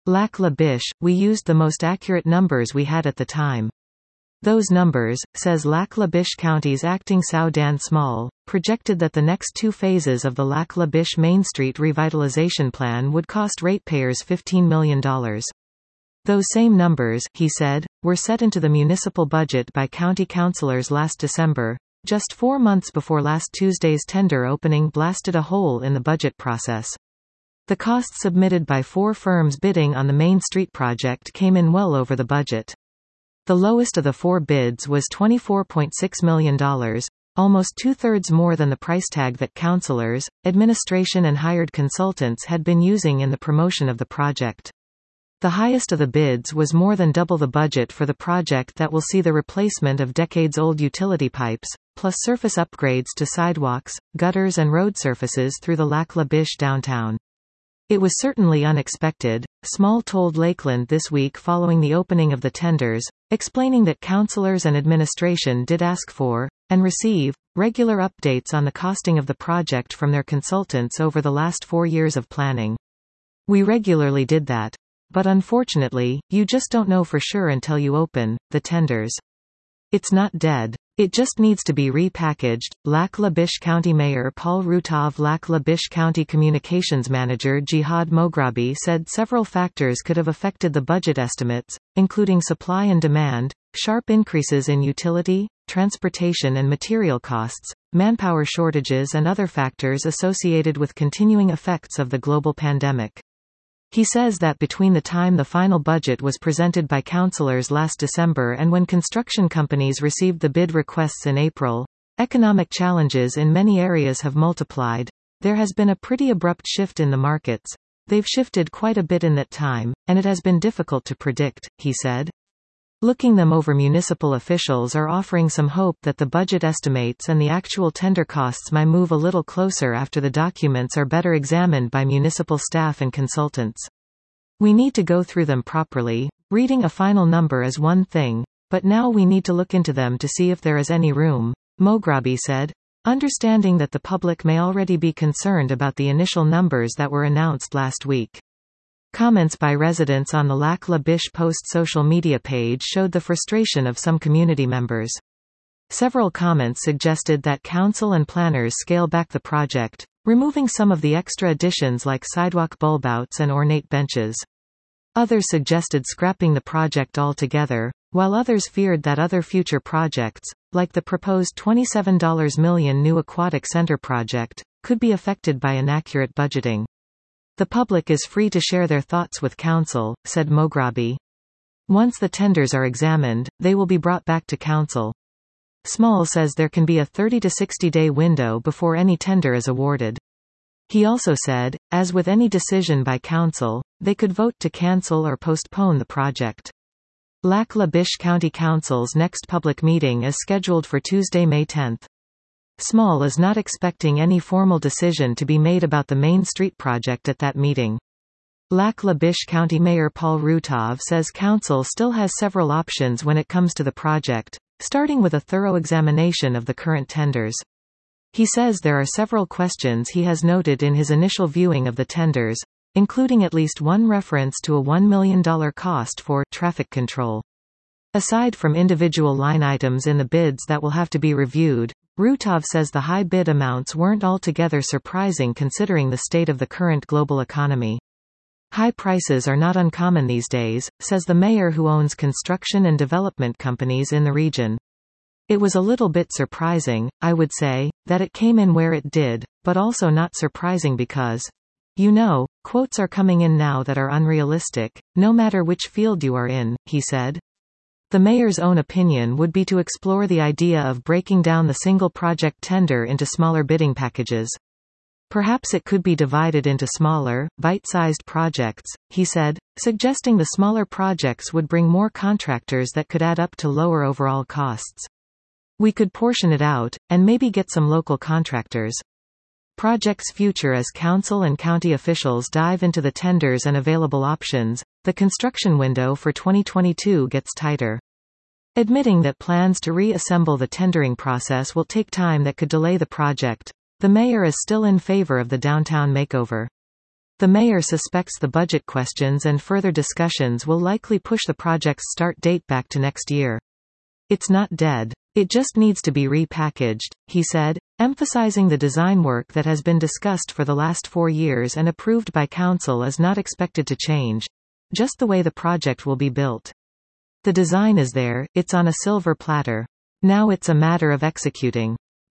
Lac La Biche, we used the most accurate numbers we had at the time. Those numbers, says Lac La Biche County's acting Sao Dan Small, projected that the next two phases of the Lac La Biche Main Street revitalization plan would cost ratepayers $15 million. Those same numbers, he said, were set into the municipal budget by county councillors last December, just 4 months before last Tuesday's tender opening blasted a hole in the budget process. The costs submitted by 4 firms bidding on the Main Street project came in well over the budget. The lowest of the 4 bids was $24.6 million, almost 2/3 more than the price tag that councillors, administration and hired consultants had been using in the promotion of the project. The highest of the bids was more than double the budget for the project that will see the replacement of decades-old utility pipes, plus surface upgrades to sidewalks, gutters and road surfaces through the Lac La Biche downtown. It was certainly unexpected, Small told Lakeland this week following the opening of the tenders, explaining that councillors and administration did ask for, and receive, regular updates on the costing of the project from their consultants over the last 4 years of planning. We regularly did that. But unfortunately, you just don't know for sure until you open the tenders. It's not dead. It just needs to be repackaged. Lac La Biche County Mayor Paul Routov. Lac La Biche County Communications Manager Jihad Moghrabi said several factors could have affected the budget estimates, including supply and demand, sharp increases in utility, transportation and material costs, manpower shortages and other factors associated with continuing effects of the global pandemic. He says that between the time the final budget was presented by councillors last December and when construction companies received the bid requests in April, economic challenges in many areas have multiplied. There has been a pretty abrupt shift in the markets. They've shifted quite a bit in that time, and it has been difficult to predict, he said. Looking them over, municipal officials are offering some hope that the budget estimates and the actual tender costs might move a little closer after the documents are better examined by municipal staff and consultants. We need to go through them properly. Reading a final number is one thing, but now we need to look into them to see if there is any room, Moghrabi said, understanding that the public may already be concerned about the initial numbers that were announced last week. Comments by residents on the Lac La Biche Post social media page showed the frustration of some community members. Several comments suggested that council and planners scale back the project, removing some of the extra additions like sidewalk bulbouts and ornate benches. Others suggested scrapping the project altogether, while others feared that other future projects, like the proposed $27 million new aquatic center project, could be affected by inaccurate budgeting. The public is free to share their thoughts with council, said Moghrabi. Once the tenders are examined, they will be brought back to council. Small says there can be a 30 to 60-day window before any tender is awarded. He also said, as with any decision by council, they could vote to cancel or postpone the project. Lac La Biche County Council's next public meeting is scheduled for Tuesday, May 10. Small is not expecting any formal decision to be made about the Main Street project at that meeting. Lac La Biche County Mayor Paul Routov says council still has several options when it comes to the project, starting with a thorough examination of the current tenders. He says there are several questions he has noted in his initial viewing of the tenders, including at least one reference to a $1 million cost for traffic control. Aside from individual line items in the bids that will have to be reviewed, Routov says the high bid amounts weren't altogether surprising considering the state of the current global economy. High prices are not uncommon these days, says the mayor who owns construction and development companies in the region. It was a little bit surprising, I would say, that it came in where it did, but also not surprising because, quotes are coming in now that are unrealistic, no matter which field you are in, he said. The mayor's own opinion would be to explore the idea of breaking down the single project tender into smaller bidding packages. Perhaps it could be divided into smaller, bite-sized projects, he said, suggesting the smaller projects would bring more contractors that could add up to lower overall costs. We could portion it out, and maybe get some local contractors. Projects future. As council and county officials dive into the tenders and available options, the construction window for 2022 gets tighter. Admitting that plans to reassemble the tendering process will take time that could delay the project, the mayor is still in favor of the downtown makeover. The mayor suspects the budget questions and further discussions will likely push the project's start date back to next year. It's not dead. It just needs to be repackaged, he said, emphasizing the design work that has been discussed for the last 4 years and approved by council is not expected to change. Just the way the project will be built. The design is there, it's on a silver platter. Now it's a matter of executing.